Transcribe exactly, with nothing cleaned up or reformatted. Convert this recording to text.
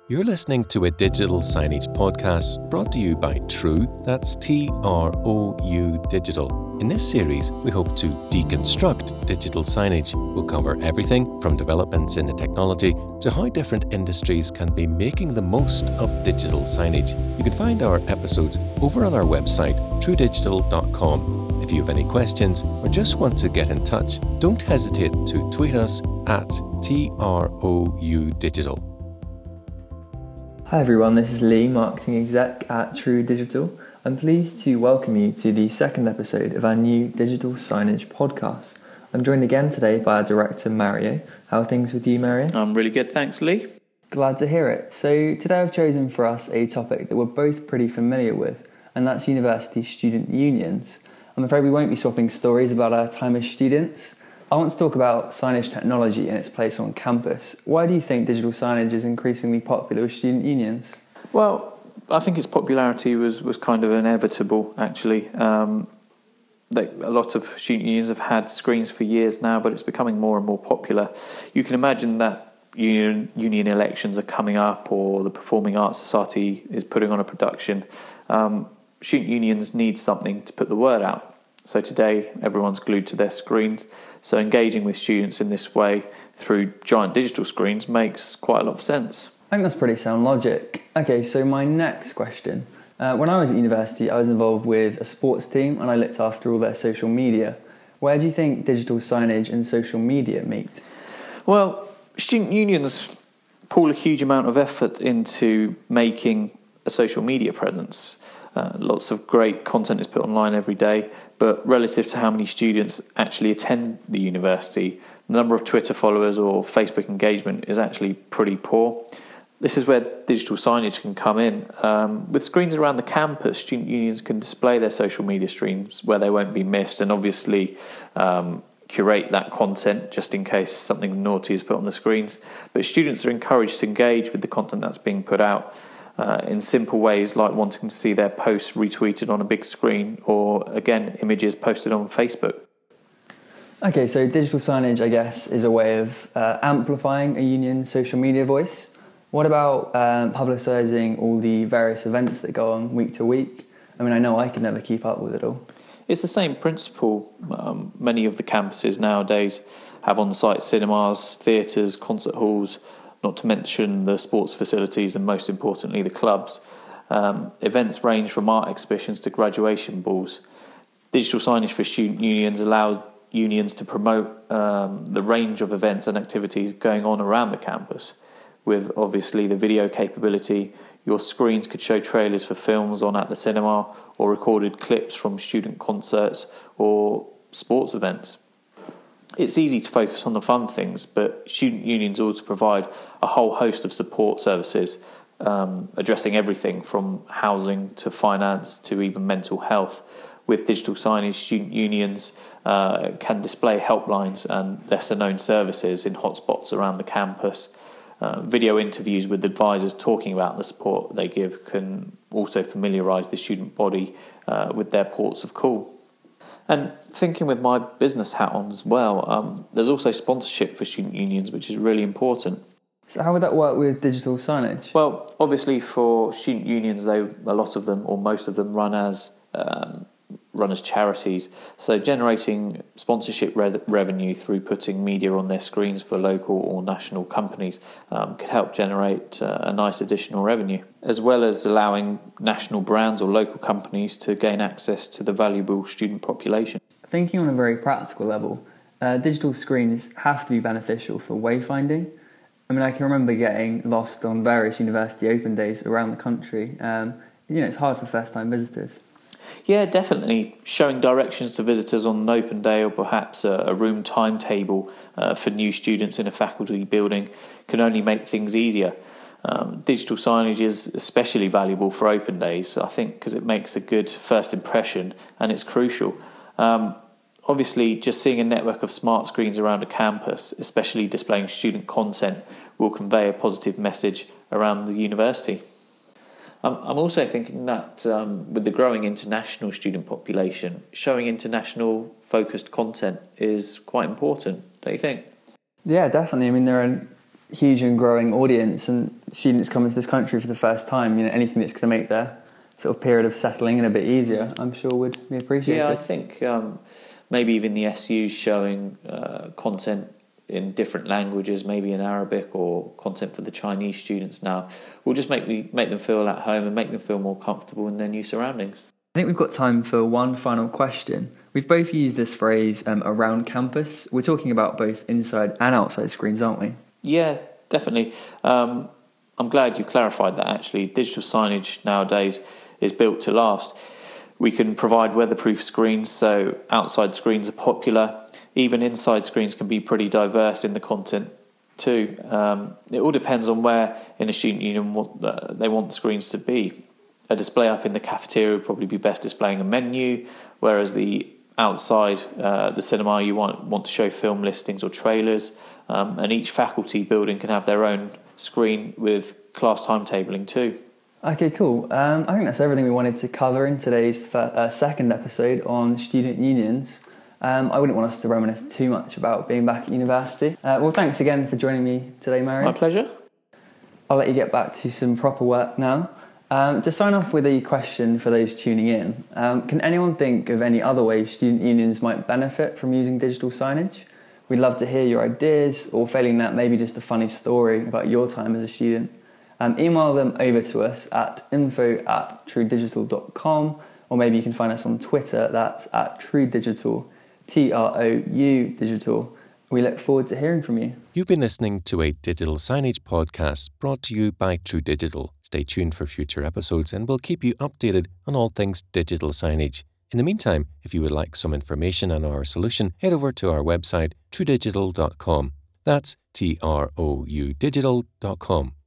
You're listening to a digital signage podcast brought to you by True, that's T R O U Digital. In this series, we hope to deconstruct digital signage. We'll cover everything from developments in the technology to how different industries can be making the most of digital signage. You can find our episodes over on our website, true digital dot com. If you have any questions or just want to get in touch, don't hesitate to tweet us at T R O U Digital. Hi everyone, this is Lee, Marketing Exec at True Digital. I'm pleased to welcome you to the second episode of our new Digital Signage podcast. I'm joined again today by our director, Mario. How are things with you, Mario? I'm really good, thanks, Lee. Glad to hear it. So today I've chosen for us a topic that we're both pretty familiar with, and that's university student unions. I'm afraid we won't be swapping stories about our time as students. I want to talk about signage technology and its place on campus. Why do you think digital signage is increasingly popular with student unions? Well, I think its popularity was, was kind of inevitable, actually. Um, they, a lot of student unions have had screens for years now, but it's becoming more and more popular. You can imagine that union, union elections are coming up, or the Performing Arts Society is putting on a production. Um, student unions need something to put the word out. So today, everyone's glued to their screens. So engaging with students in this way through giant digital screens makes quite a lot of sense. I think that's pretty sound logic. Okay, so my next question. Uh, when I was at university, I was involved with a sports team and I looked after all their social media. Where do you think digital signage and social media meet? Well, student unions pool a huge amount of effort into making a social media presence. Uh, lots of great content is put online every day, but relative to how many students actually attend the university, the number of Twitter followers or Facebook engagement is actually pretty poor. This is where digital signage can come in. Um, with screens around the campus, student unions can display their social media streams where they won't be missed, and obviously um, curate that content just in case something naughty is put on the screens. But students are encouraged to engage with the content that's being put out uh, in simple ways, like wanting to see their posts retweeted on a big screen, or again, images posted on Facebook. Okay, so digital signage, I guess, is a way of uh, amplifying a union's social media voice. What about um, publicising all the various events that go on week to week? I mean, I know I could never keep up with it all. It's the same principle. Um, many of the campuses nowadays have on-site cinemas, theatres, concert halls, not to mention the sports facilities and most importantly the clubs. Um, events range from art exhibitions to graduation balls. Digital signage for student unions allow unions to promote um, the range of events and activities going on around the campus. With obviously the video capability, your screens could show trailers for films on at the cinema or recorded clips from student concerts or sports events. It's easy to focus on the fun things, but student unions also provide a whole host of support services um, addressing everything from housing to finance to even mental health. With digital signage, student unions uh, can display helplines and lesser-known services in hotspots around the campus. Uh, video interviews with advisors talking about the support they give can also familiarise the student body uh, with their ports of call. And thinking with my business hat on as well, um, there's also sponsorship for student unions, which is really important. So how would that work with digital signage? Well, obviously for student unions, they a lot of them, or most of them, run as um, run as charities. So generating sponsorship re- revenue through putting media on their screens for local or national companies um, could help generate uh, a nice additional revenue, as well as allowing national brands or local companies to gain access to the valuable student population. Thinking on a very practical level, uh, digital screens have to be beneficial for wayfinding. I mean, I can remember getting lost on various university open days around the country. Um, you know, it's hard for first-time visitors. Yeah, definitely. Showing directions to visitors on an open day, or perhaps a, a room timetable uh, for new students in a faculty building, can only make things easier. Um, digital signage is especially valuable for open days, I think, because it makes a good first impression and it's crucial. Um, obviously, just seeing a network of smart screens around a campus, especially displaying student content, will convey a positive message around the university. I'm also thinking that um, with the growing international student population, showing international focused content is quite important, don't you think? Yeah, definitely. I mean, there are huge and growing audience and students coming to this country for the first time, you know, anything that's going to make their sort of period of settling in a bit easier, I'm sure would be appreciated. Yeah, I think um, maybe even the S Us showing uh, content in different languages, maybe in Arabic or content for the Chinese students now, will just make me make them feel at home and make them feel more comfortable in their new surroundings. I think we've got time for one final question. We've both used this phrase um, around campus. We're talking about both inside and outside screens, aren't we? Yeah, definitely. Um, I'm glad you clarified that, actually. Digital signage nowadays is built to last. We can provide weatherproof screens, so outside screens are popular. Even inside screens can be pretty diverse in the content too. Um, it all depends on where in a student union what, uh, they want the screens to be. A display up in the cafeteria would probably be best displaying a menu, whereas the outside uh, the cinema you want want to show film listings or trailers, um, and each faculty building can have their own screen with class timetabling too. Okay, cool. Um, I think that's everything we wanted to cover in today's fir- uh, second episode on student unions. Um, I wouldn't want us to reminisce too much about being back at university. Uh, well, thanks again for joining me today, Mary. My pleasure. I'll let you get back to some proper work now. Um, to sign off with a question for those tuning in, um, can anyone think of any other ways student unions might benefit from using digital signage? We'd love to hear your ideas, or failing that, maybe just a funny story about your time as a student. Um, email them over to us at info at truedigital dot com, or maybe you can find us on Twitter, that's at truedigital, T R O U digital. We look forward to hearing from you. You've been listening to a digital signage podcast brought to you by True Digital. Stay tuned for future episodes and we'll keep you updated on all things digital signage. In the meantime, if you would like some information on our solution, head over to our website, true digital dot com. That's T R O U digital dot com.